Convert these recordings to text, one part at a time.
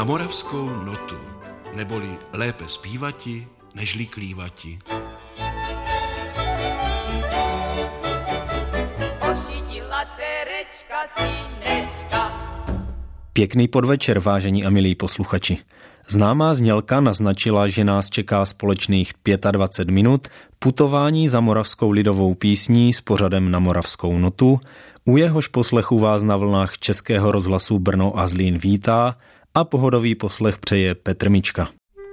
moravskou notu, neboli lépe zpívati, nežli klívati. Ošidila dcerečka synečka. Pěkný podvečer, vážení a milí posluchači. Známá znělka naznačila, že nás čeká společných 25 minut putování za moravskou lidovou písní s pořadem Na moravskou notu, u jehož poslechu vás na vlnách Českého rozhlasu Brno a Zlín vítá a pohodový poslech přeje Petr Mička.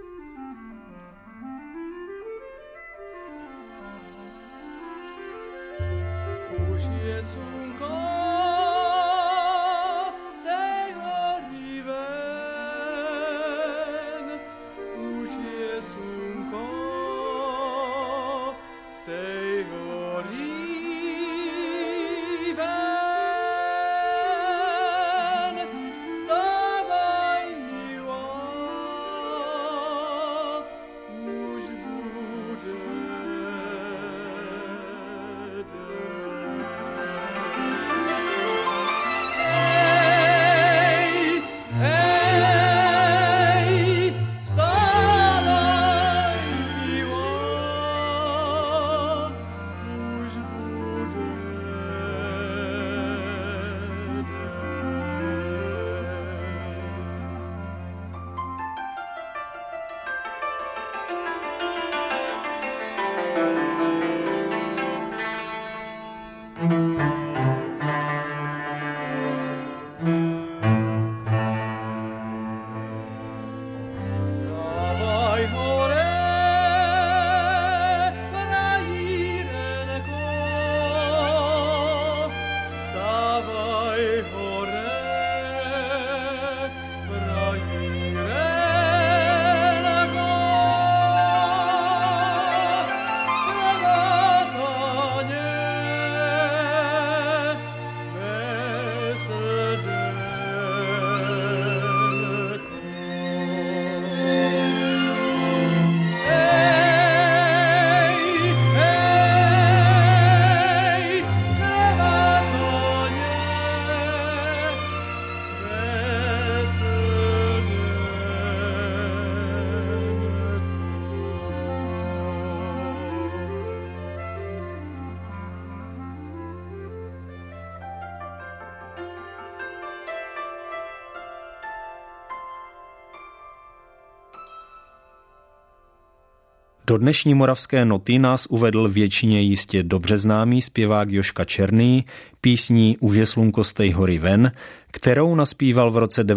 Do dnešní moravské noty nás uvedl většině jistě dobře známý zpěvák Jožka Černý písní Už je slunko z tej hory ven, kterou naspíval v roce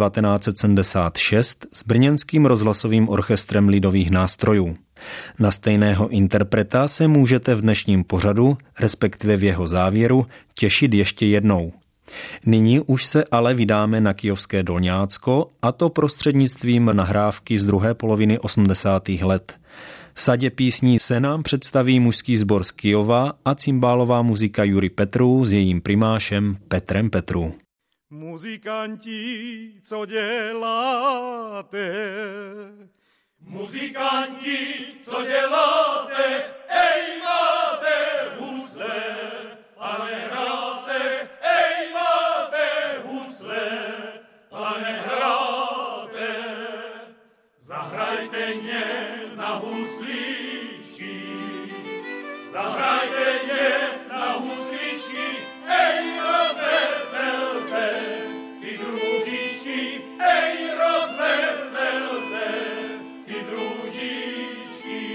1976 s brněnským rozhlasovým orchestrem lidových nástrojů. Na stejného interpreta se můžete v dnešním pořadu, respektive v jeho závěru, těšit ještě jednou. Nyní už se ale vydáme na kyjovské Dolňácko, a to prostřednictvím nahrávky z druhé poloviny 80. let. V sadě písní se nám představí mužský sbor z Kyjova a cymbálová muzika Jury Petru s jejím primášem Petrem Petru. Muzikanti, co děláte? Muzikanti, co děláte? Ej, máte husle a nehráte. Ej, máte husle a nehráte. Zahrajte mě na husličky, zahrajte mě na husličky, ej, rozveselte ty družičky, ej, rozveselte ty družičky.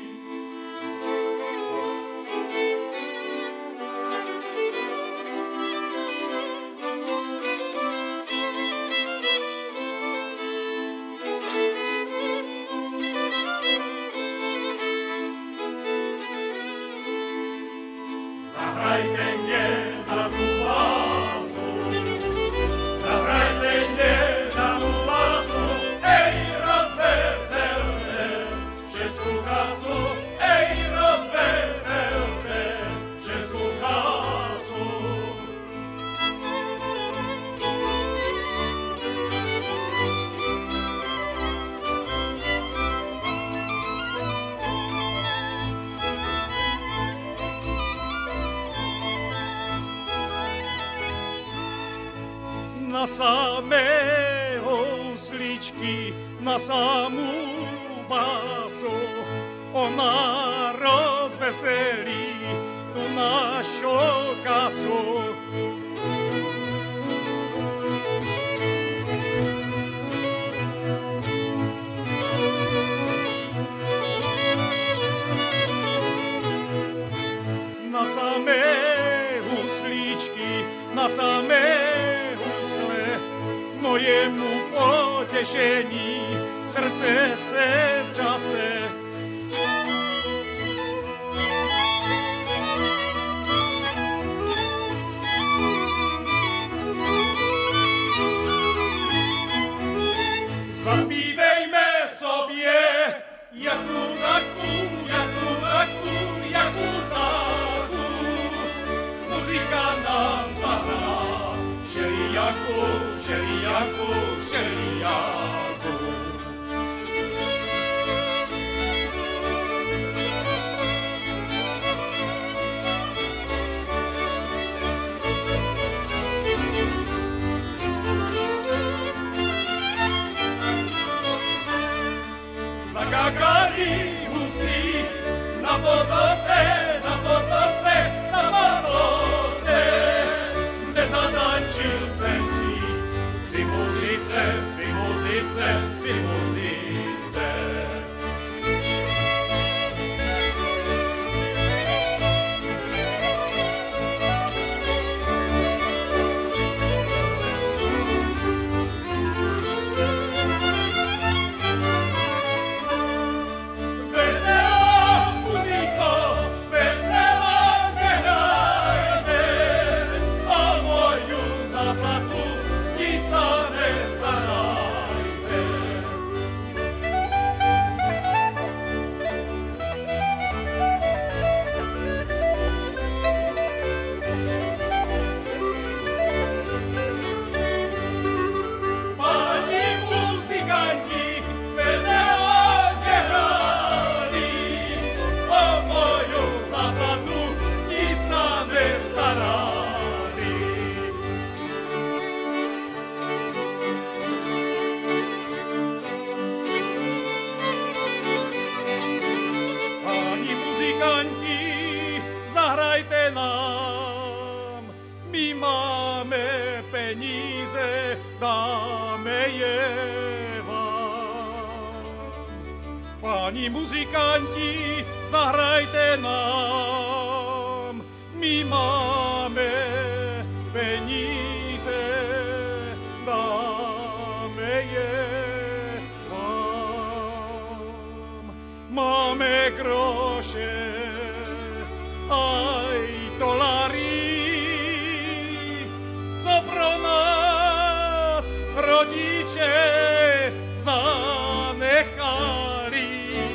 Zahrajte mě na tu básu, zahrajte mě na tu básu, ej, rozveselte všecku kasu, ej, rozveselte všecku kasu. Na samého husličky na samú basu, ona rozveselí tu našu kasu. Na samé husličky, na samé husle, mojemu potešení srdce se třase. Zaspívejme sobě, jaku taku, jaku taku, jaku taku. Muzika nám zahrá, všelijaku, všelijaku, všelijaku. Zagagari husí na potoce, na potoce, na potoce. Nezatančil jsem si při muzice, při muzice, při muzice. Zahrajte nám, my máme peníze, dáme je vám. Páni muzikanti, zahrajte nám, my máme peníze, dáme je vám. Máme groše, aj dolary, co pro nás rodiče zanechali.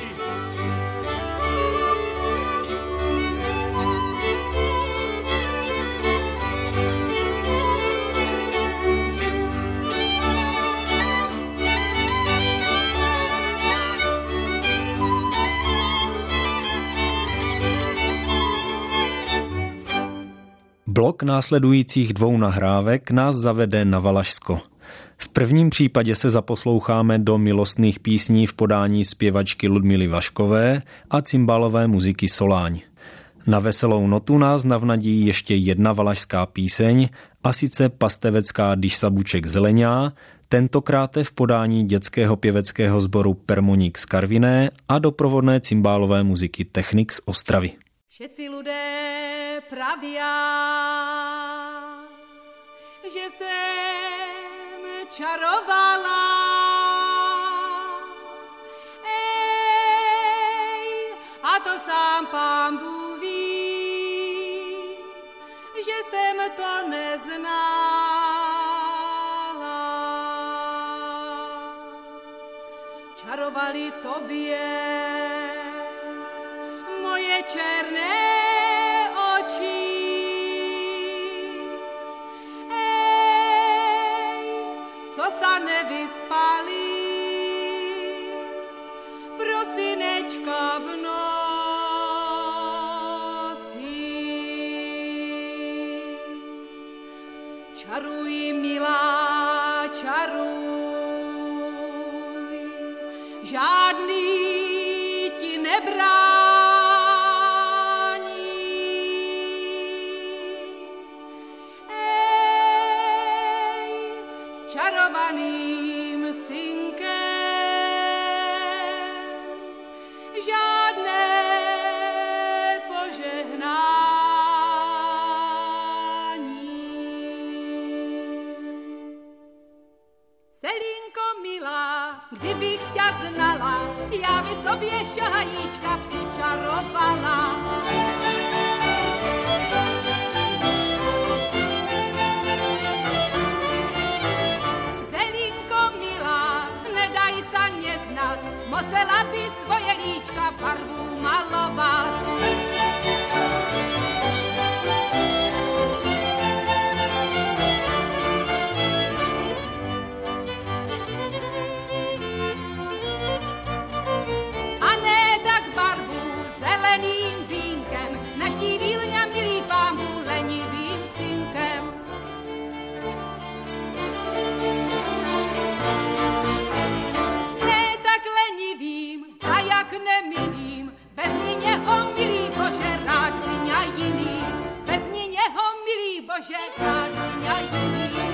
Blok následujících 2 nahrávek nás zavede na Valašsko. V prvním případě se zaposloucháme do milostných písní v podání zpěvačky Ludmily Vaškové a cymbálové muziky Soláň. Na veselou notu nás navnadí ještě jedna valašská píseň, a sice pastevecká Když sabuček zeleňá, tentokrát v podání dětského pěveckého sboru Permoník z Karviné a doprovodné cymbálové muziky Technik z Ostravy. Všetci ľudé pravia, že sem čarovala. Ej, a to sám Pán Bůh ví, že sem to neznala. Čarovali tobě moje černé oči. Ej, co sa nevyspali, prosinečka v noci. Čaruj, milá, čaruj, Celinko milá, kdybych ťa znala, já by sobě šahajíčka přičarovala. Celinko milá, nedaj sa neznat, musela by svoje líčka barvu malovat. Bože, rád mě jiný.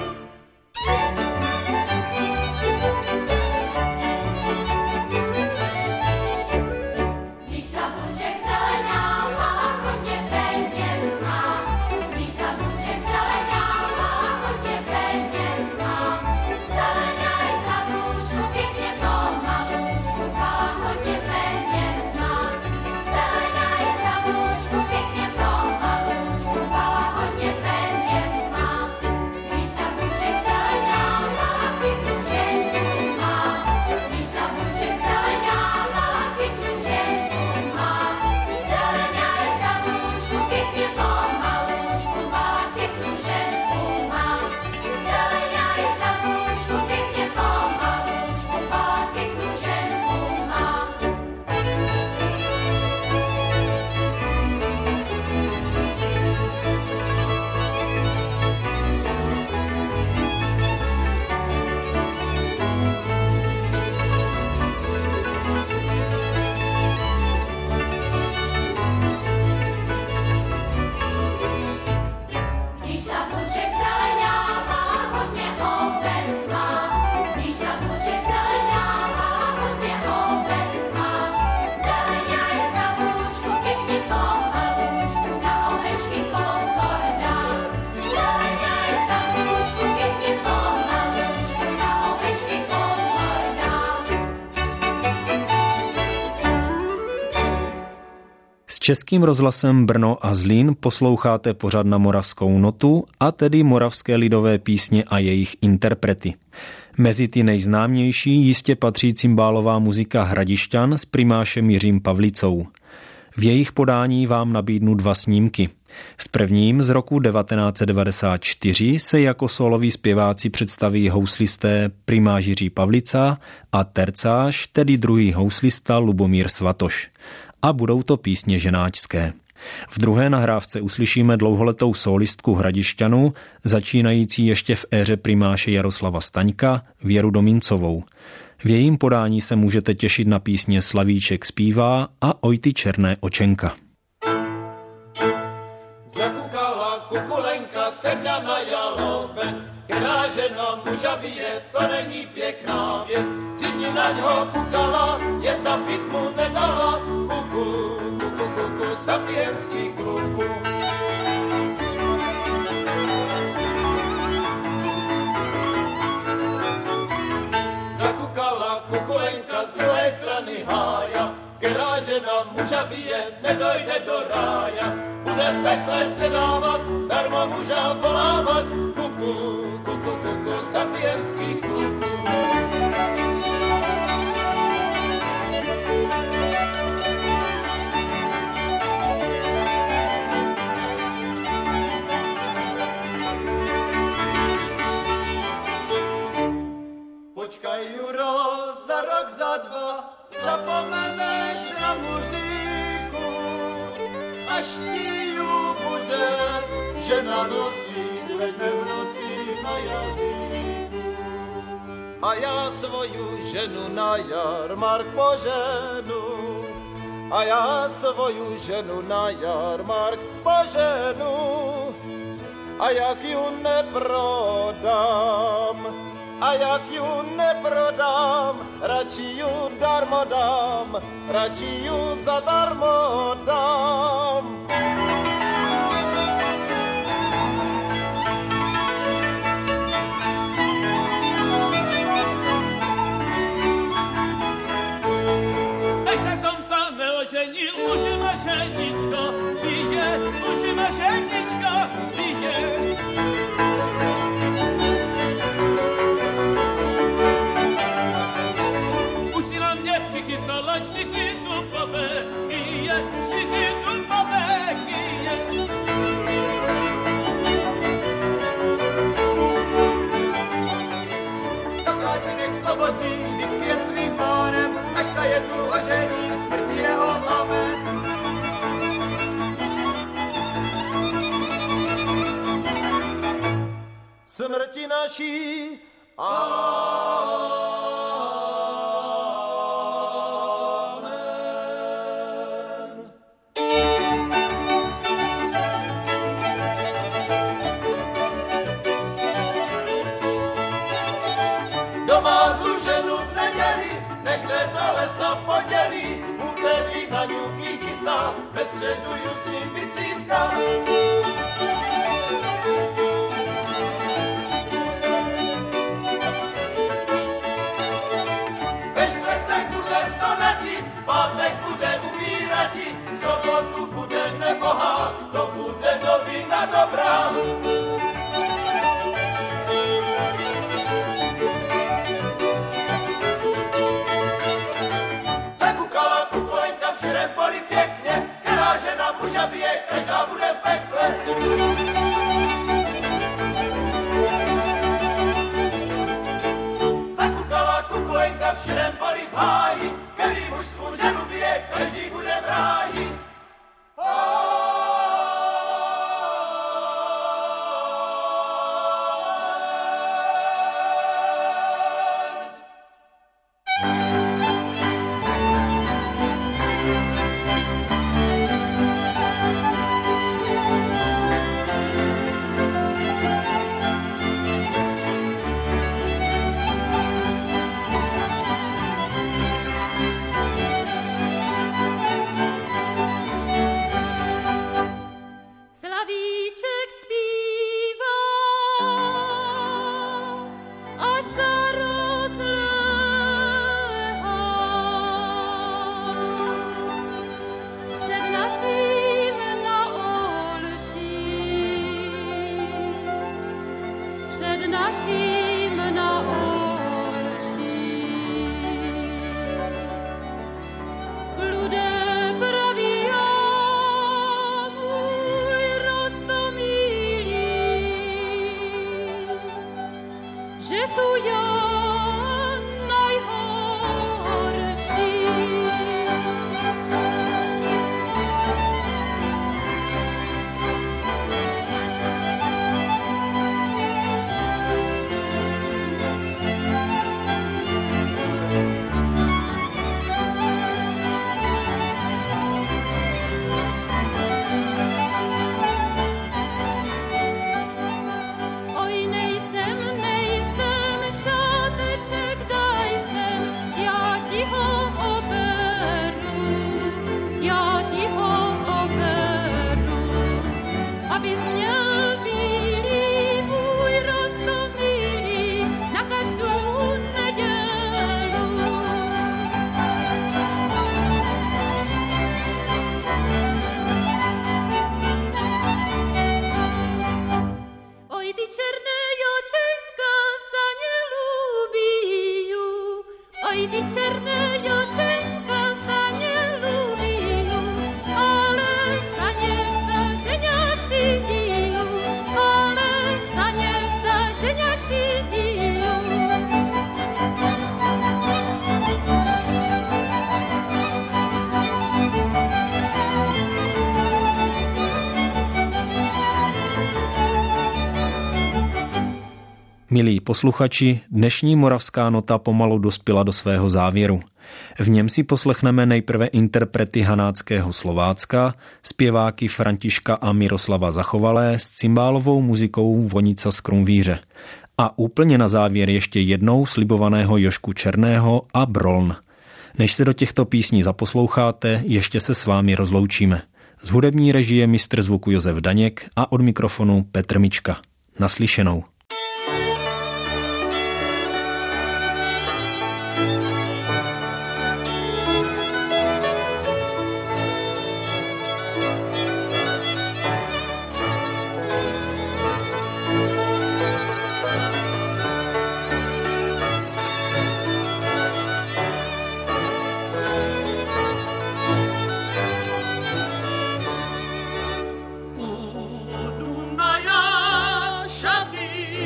Když sabůček zeleňává, hodně peněz má. Když sabůček zeleňává, hodně peněz má. Zeleňaj sabůčku, pěkně pomalůčku, pala hodně peněz má. Zeleňaj sabůčku, pěkně pomalůčku, pala hodně peněz má. Když sabůček zeleňává, pěknou ženku má. Když sabůček zeleňává, pěknou ženku má. Zeleňaj sabůčku, pěkně pomalůčku, pala pěknou ženku má. Zeleňaj sabůčku, pěkně pomalůčku, pala pěknou ženku má. Když sabůček zeleňává, hodně obec má. Když sabůček zeleňává, hodně obec má. Zeleňaj sabůčku, pěkně pomalůčku, na ovečky pozor dám. Zeleňaj sabůčku, pěkně pomalůčku, na ovečky pozor dám. S Českým rozhlasem Brno a Zlín posloucháte pořad Na moravskou notu, a tedy moravské lidové písně a jejich interprety. Mezi ty nejznámější jistě patří cymbálová muzika Hradišťan s primášem Jiřím Pavlicou. V jejich podání vám nabídnu 2 snímky. V prvním z roku 1994 se jako soloví zpěváci představí houslisté primáš Jiří Pavlica a tercáž, tedy druhý houslista Lubomír Svatoš. A budou to písně ženáčské. V druhé nahrávce uslyšíme dlouholetou solistku Hradišťanu, začínající ještě v éře primáše Jaroslava Staňka, Věru Domincovou. V jejím podání se můžete těšit na písně Slavíček zpívá a Oj ty černé očenka. Zakukala kukulenka, sedla na jalovec, která žena muža bije, to není pěkná věc. 3 dny na něho kukala, jezda pít mu nedala, kuku, kuku, kuku, safienský kluku. Zakukala kukulenka z druhé strany hája, která žena muža bije, nedojde do rája. Bude v pekle sedávat, darmo muža volávat, kuku, kuku, kuku, safienský kluku. Počkaj, Juro, za rok, za 2 zapomeneš na muziku, až ti ju bude žena nosít ve dne v noci na jazyku. A já svoju ženu na jarmark poženu, a já svoju ženu na jarmark poženu, a jak ju neprodám, a jak ju neprodám, radši ju darmo dám, radši ju zadarmo dám. naší. Doma zlu ženu v neděli, nechte do lesa v pondělí, v úterý na ňuky chystá, ve středu ju s ním vytříská. Ve čtvrtek bude století, pátek bude umírati, v sobotu bude nebohá, to bude novina dobrá. Poli pěkně, která žena muža bije, každá bude v pekle. Zakukala kukulenka v širém poli v háji, který muž svou ženu bije, každý bude v ráji. Milí posluchači, dnešní Moravská nota pomalu dospěla do svého závěru. V něm si poslechneme nejprve interprety hanáckého Slovácka, zpěváky Františka a Miroslava Zachovalé s cymbálovou muzikou Vonica z Krumvíře. A úplně na závěr ještě jednou slibovaného Jožku Černého a Broln. Než se do těchto písní zaposloucháte, ještě se s vámi rozloučíme. Z hudební režie mistr zvuku Josef Daněk a od mikrofonu Petr Mička. Naslyšenou. Dunaja šaty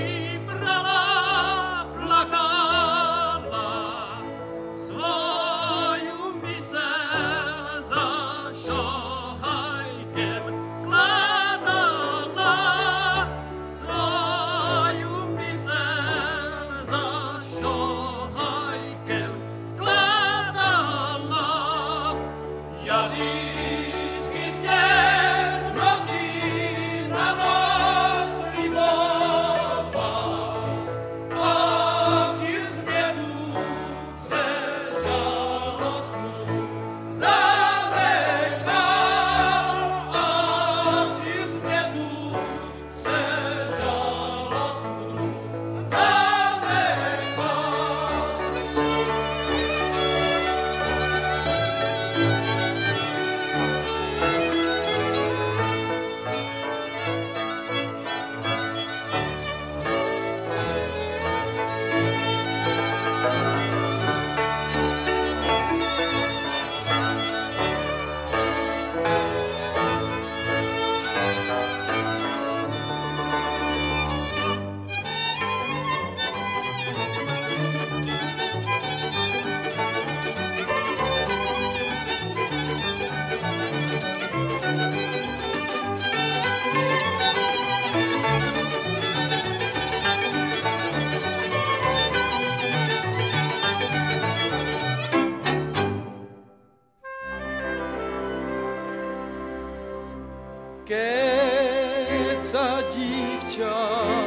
keď sa dívča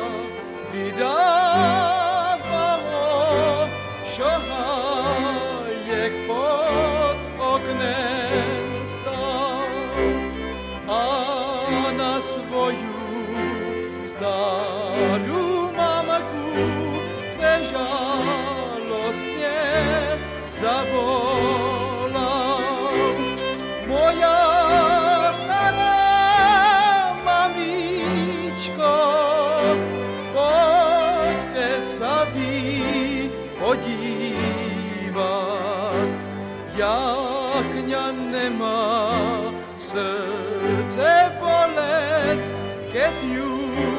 vydávalo, šohajek pod oknem stál a na svoju starú mamku žalostne zavolal. Moja stará mamičko, poďte sa vy podívať, jak ňa nemá srdce bolet, keď ju